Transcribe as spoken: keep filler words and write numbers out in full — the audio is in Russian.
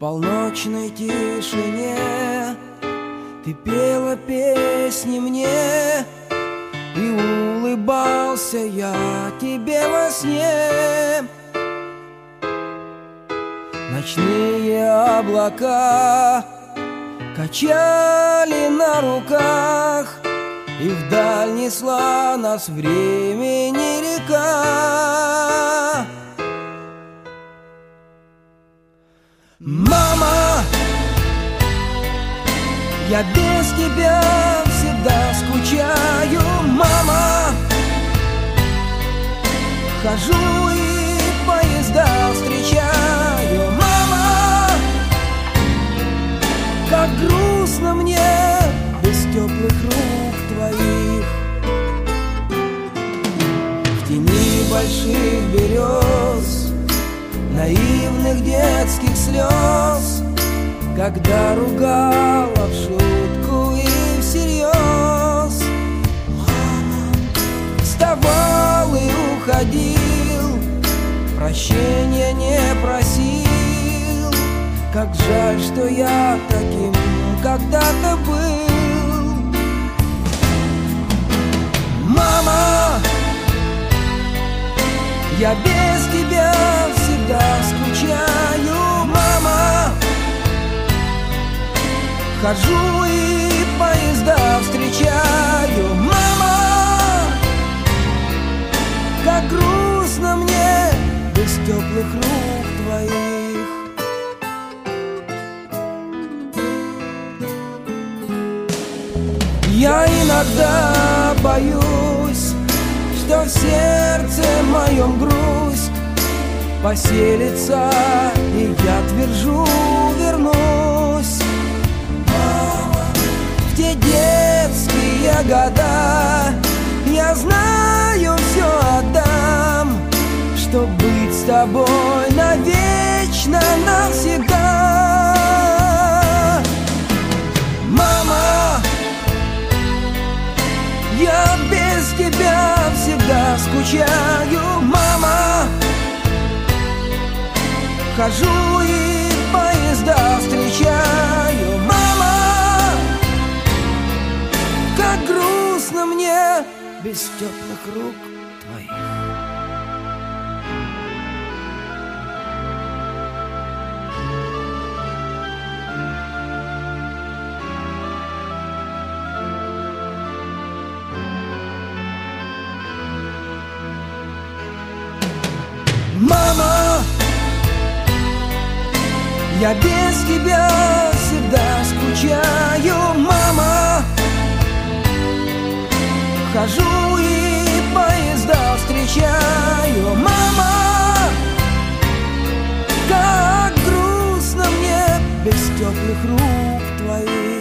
полночной тишине ты пела песни мне, и улыбался я тебе во сне. Ночные облака качали на руках, и вдаль несла нас времени река. Мама, я без тебя всегда скучаю. Мама, хожу и поезда встречаю. Мама, как грустно мне без теплых рук твоих. В тени больших берез, наивных детских слез, когда ругала в шутку и всерьез. Мама, вставал и уходил, прощения не просил. Как жаль, что я таким когда-то был. Мама, я без тебя всегда скучаю. Мама, хожу и поезда встречаю. Мама, как грустно мне без теплых рук твоих. Я иногда боюсь, что в сердце моем грусть поселится, и я твержу, вернусь. Мама, в те детские года я знаю, все отдам, чтоб быть с тобой навечно, навсегда. Мама, я без тебя всегда скучаю. Мама, хожу и поезда встречаю. Мама, как грустно мне без теплых рук твоих. Мама, я без тебя всегда скучаю. Мама, хожу и поезда встречаю. Мама, как грустно мне без теплых рук твоих.